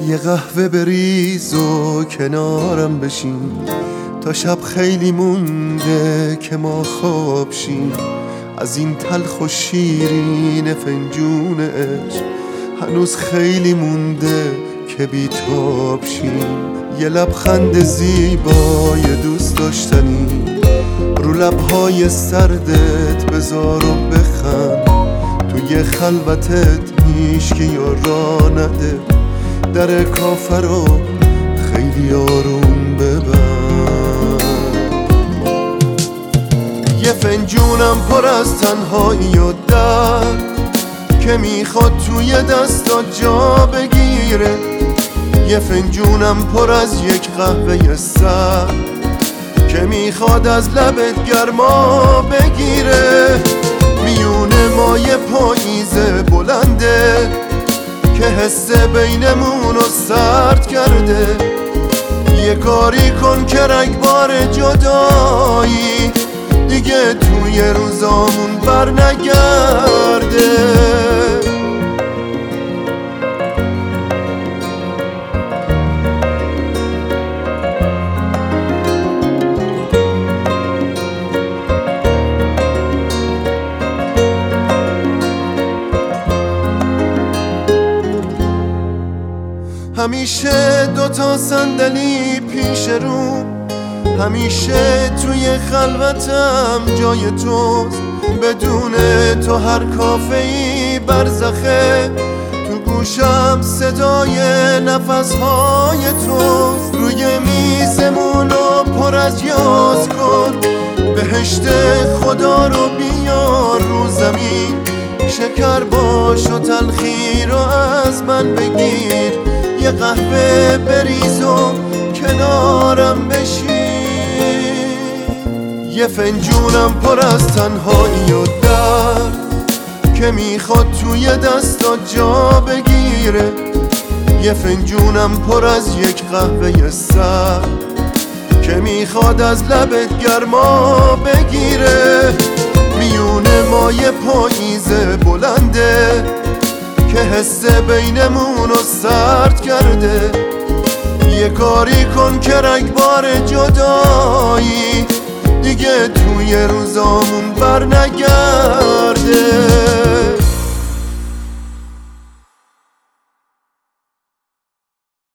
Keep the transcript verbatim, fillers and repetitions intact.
یه قهوه بریز و کنارم بشین، تا شب خیلی مونده که ما خواب شیم. از این تلخ و شیرین فنجون عشق هنوز خیلی مونده که بیتاب شیم. یه لبخند زیبای دوست داشتنی رو لبهای سردت بذار و بخند. توی خلوتت هیچکی یارا نده، در کافه رو خیلی آروم ببند. یه فنجونم پر از تنهایی و درد که میخواد توی دستا جا بگیره. یه فنجونم پر از یک قهوه سرد که میخواد از لبت گرما بگیره. میونه ما یه پاییز بلنده که حس بینمون رو سرد کرده. یه کاری کن که رگبار جدایی دیگه توی روزامون بر نگرده. همیشه دوتا صندلی پیش رو، همیشه توی خلوتم جای توست. بدون تو هر کافه‌ای برزخه، تو گوشم صدای نفسهای توست. روی میزمونو پر از یاد کن، بهشت خدا رو بیار رو زمین. شکر باش و تلخی رو از من بگیر، یه قهوه بریز و کنارم بشین. یه فنجونم پر از تنهایی و درد که میخواد توی دستا جا بگیره. یه فنجونم پر از یک قهوه سرد که میخواد از لبت گرما بگیره. میونه ما یه پاییز بلنده که حس بینمون رو سرد کرده. یه کاری کن که رگبار جدایی دیگه توی روزامون بر نگرده.